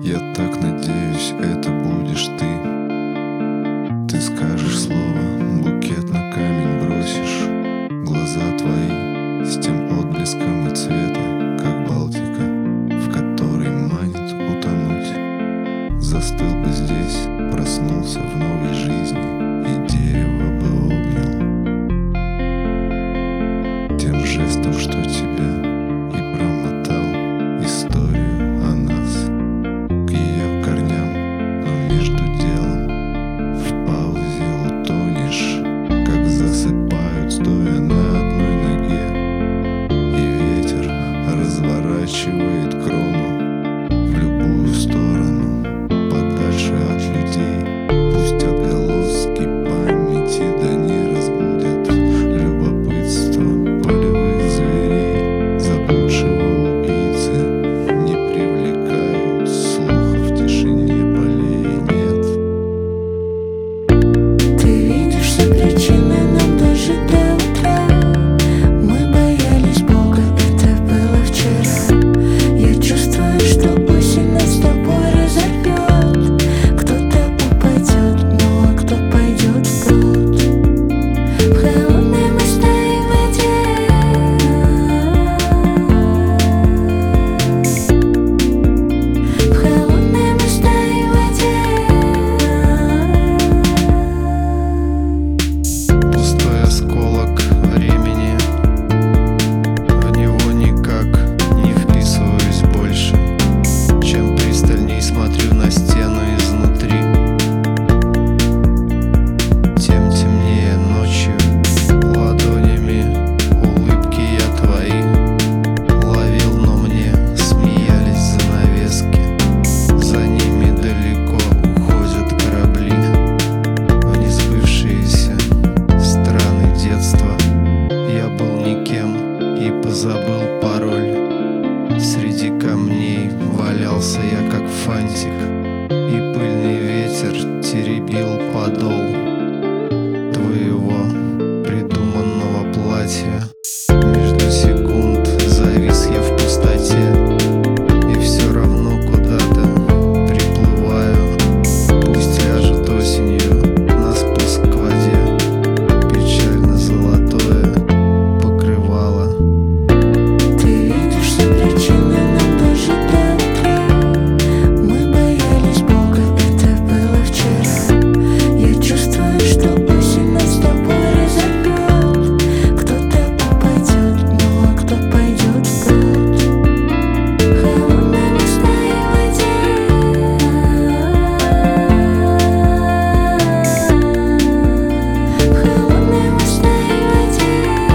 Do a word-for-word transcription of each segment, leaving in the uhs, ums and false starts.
Я так надеюсь, это будешь ты. Ты скажешь слово, букет на камень бросишь. Глаза твои с тем отблеском и цвета, как Балтика, в которой манит утонуть. Застыл бы здесь, проснулся в новой жизни, и дерево бы обнял тем жестом, что тебя, и промотал историю о нас к ее корням. Но между делом в паузе утонешь, как засыпают, стоя на одной ноге, и ветер разворачивает крону в любую сторону, подальше от людей. Пусть отголоски памяти да не разбудят любопытство полевых зверей. Заблудшего убийцы не привлекают слуха в тишине полей. Нет. Ты видишь все причины нам даже до утра. Мы боялись Бога, это было вчера. Я чувствую, что осень нас с тобой разорвет. Кто-то упадет, ну а кто пойдет в пруд. В холодной морской воде. В холодной морской воде. Пустой осколок времени, в него никак не вписываюсь больше. Чем пристальней смотрю на стену изнутри, тем темнее ночью. Ладонями улыбки я твои ловил, но мне смеялись занавески. За ними далеко уходят корабли в несбывшиеся страны детства. Я был никем и позабыл пароль. Среди камней валялся я как фантик, и пыльный ветер теребил подол твоего придуманного платья. Между секунд завис я в пустоте, и все равно куда-то приплываю. Пусть ляжет осенью на спуск к воде печально золотое покрывало. Ты видишь все причины нам даже до утра. Мы боялись Бога, это было вчера. Я чувствую, что осень нас с тобой разорвет. Кто-то упадет, ну а кто пойдет в пруд. В холодной морской воде. В холодной морской воде.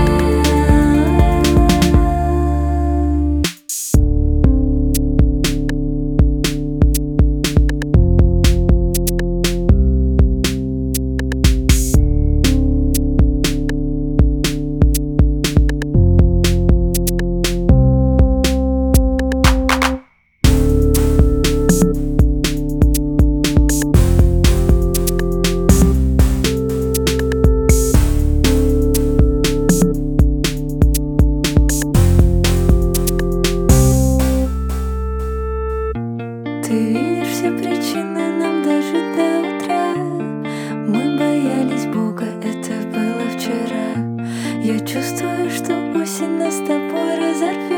Ты видишь все причины нам даже до утра. Мы боялись Бога, это было вчера. Я чувствую, что осень нас с тобой разорвет.